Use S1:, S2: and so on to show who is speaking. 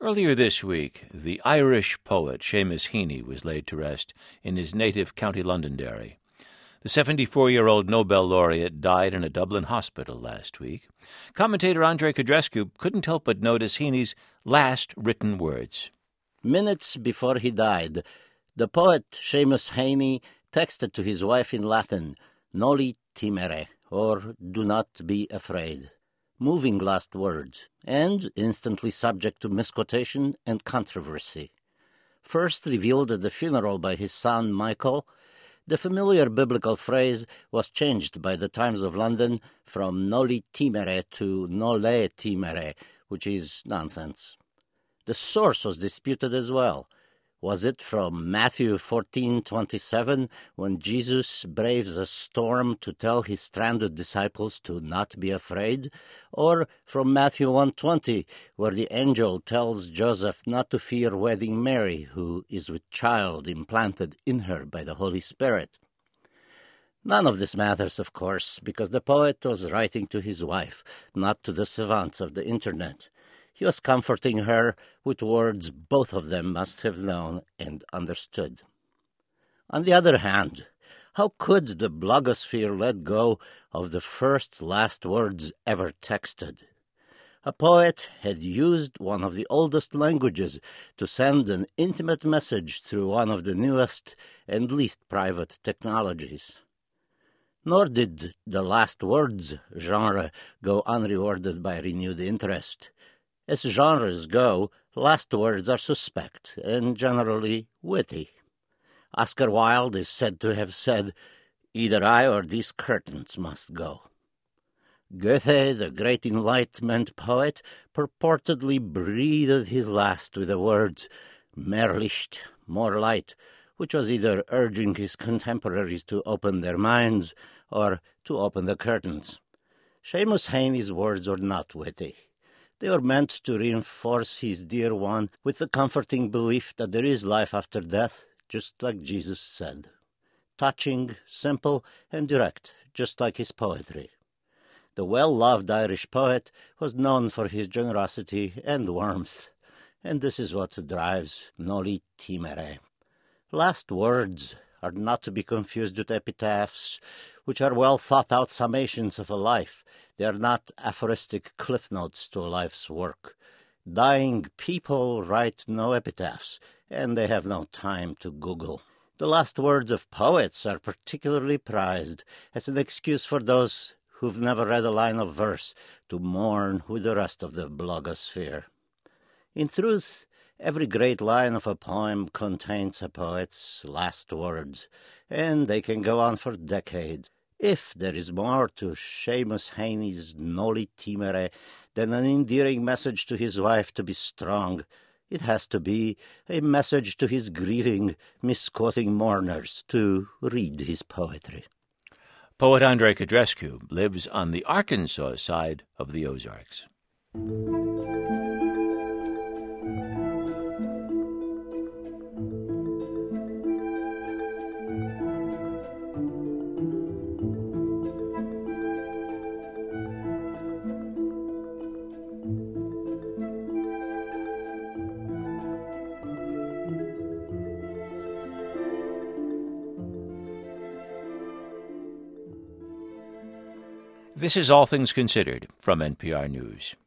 S1: Earlier this week, the Irish poet Seamus Heaney was laid to rest in his native County Londonderry. The 74-year-old Nobel laureate died in a Dublin hospital last week. Commentator Andrei Codrescu couldn't help but notice Heaney's last written words.
S2: Minutes before he died, the poet Seamus Heaney texted to his wife in Latin, "Noli timere," or "do not be afraid." Moving last words, and instantly subject to misquotation and controversy. First revealed at the funeral by his son Michael, the familiar biblical phrase was changed by the Times of London from "noli timere" to "nole timere," which is nonsense. The source was disputed as well. Was it from Matthew 14:27, when Jesus braves a storm to tell his stranded disciples to not be afraid? Or from Matthew 1:20, where the angel tells Joseph not to fear wedding Mary, who is with child implanted in her by the Holy Spirit? None of this matters, of course, because the poet was writing to his wife, not to the savants of the Internet. He was comforting her with words both of them must have known and understood. On the other hand, how could the blogosphere let go of the first last words ever texted? A poet had used one of the oldest languages to send an intimate message through one of the newest and least private technologies. Nor did the last words genre go unrewarded by renewed interest. As genres go, last words are suspect and generally witty. Oscar Wilde is said to have said, "Either I or these curtains must go." Goethe, the great Enlightenment poet, purportedly breathed his last with the words, "Mehr Licht," more light, which was either urging his contemporaries to open their minds or to open the curtains. Seamus Heaney's words were not witty. They were meant to reinforce his dear one with the comforting belief that there is life after death, just like Jesus said. Touching, simple, and direct, just like his poetry. The well-loved Irish poet was known for his generosity and warmth, and this is what drives Noli timere. Last words are not to be confused with epitaphs, which are well-thought-out summations of a life. They are not aphoristic cliff notes to a life's work. Dying people write no epitaphs, and they have no time to Google. The last words of poets are particularly prized as an excuse for those who've never read a line of verse to mourn with the rest of the blogosphere. In truth, every great line of a poem contains a poet's last words, and they can go on for decades. If there is more to Seamus Heaney's Noli timere than an endearing message to his wife to be strong, it has to be a message to his grieving, misquoting mourners to read his poetry.
S1: Poet Andrei Codrescu lives on the Arkansas side of the Ozarks. This is All Things Considered from NPR News.